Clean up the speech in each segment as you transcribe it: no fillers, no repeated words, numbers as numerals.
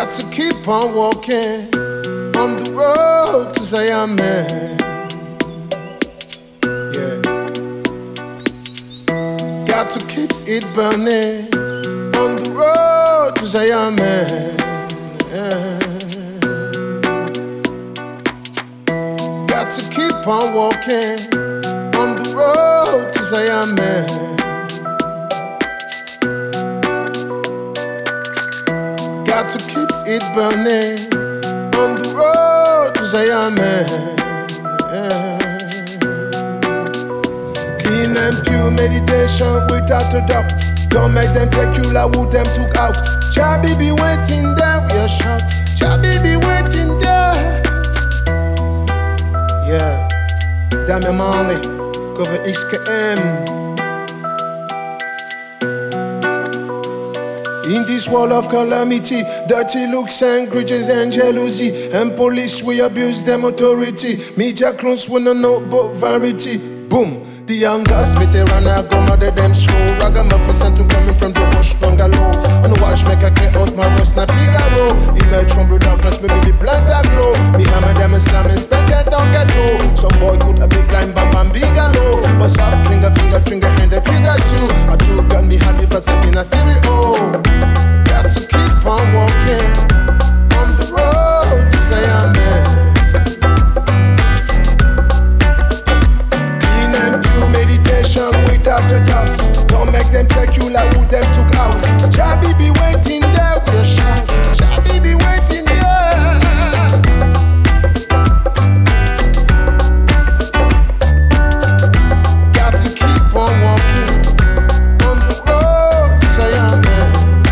Got to keep on walking on the road to Zion, man. Yeah. Got to keep it burning on the road to Zion, man. Yeah. Got to keep on walking on the road to Zion, man. Got to keep it burning on the road to Zion, man. Yeah. Clean and pure meditation without a doubt. Don't make them take you like who them took out. Chabi be waiting there, we are shout. Chabi be waiting there. Yeah, Dame Marley, cover XKM. In this world of calamity, dirty looks and grudges and jealousy, and police we abuse them authority. Media clones wanna know about variety. Boom, the young girls with their runner go mother them slow. Ragamuffin sent to coming from the bush bungalow. On the watch make a clear out my voice na Figaro. Emerge from the darkness, maybe the blind and glow. Me hammer them and slam and spec it don't get low. Some boy put a big line bam bam bigalow. But soft trigger hand the trigger too. I two got me happy but I'm in a stereo. Got to keep on walking on the road to Zion, man. Clean and pure meditation without a doubt. Don't make them take you like who them took out. Chabi be waiting there, we'll shout. Chabi be waiting there. Got to keep on walking on the road to Zion, man.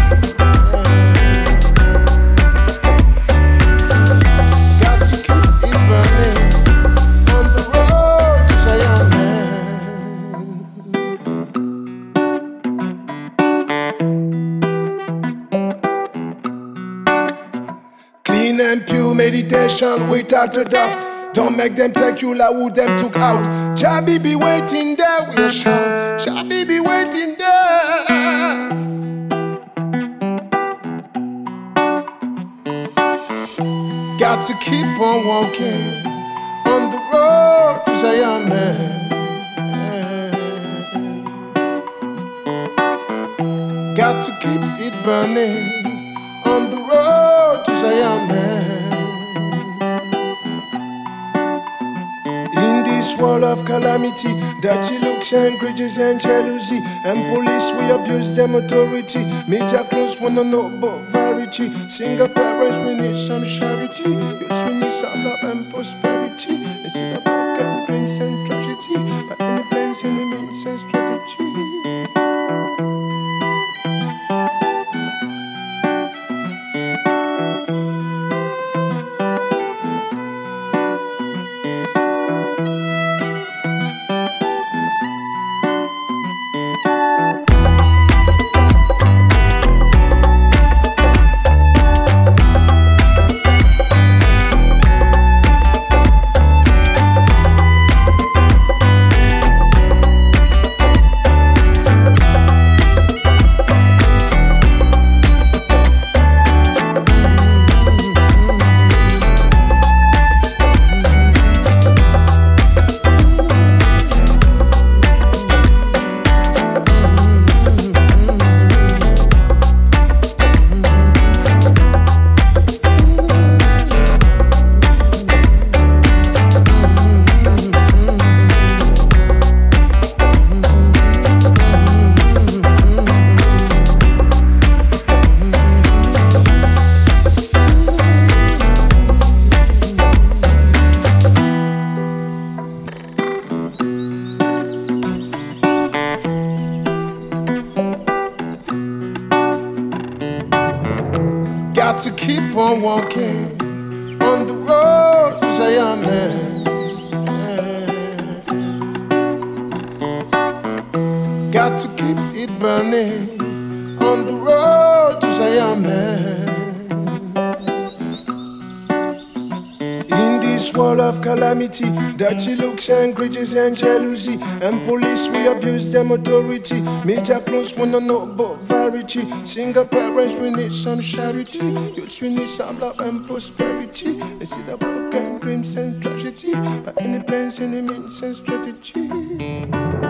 Clean and pure meditation without a doubt. Don't make them take you like who them took out. Chabi be waiting there, we'll shout. Chabi be waiting there. Got to keep on walking on the road to Zion, man. Got to keep it burning on the road to Zion, man. In this world of calamity, dirty looks and grudges and jealousy, and police we abuse them authority. Media clones wanna know about variety. Single parents we need some charity. Youths we need some love and prosperity. They see the broken dreams and tragedy, but any plans, any means and strategy. Got to keep on walking on the road to Zion, man. Got to keep it burning on the road to Zion, man. In this world of calamity, dirty looks and grudges and jealousy. And police, we abuse them authority. Media clones wanna know about variety. Single parents, we need some charity. Youths, we need some love and prosperity. They see the broken dreams and tragedy, but any plans, any means and strategy.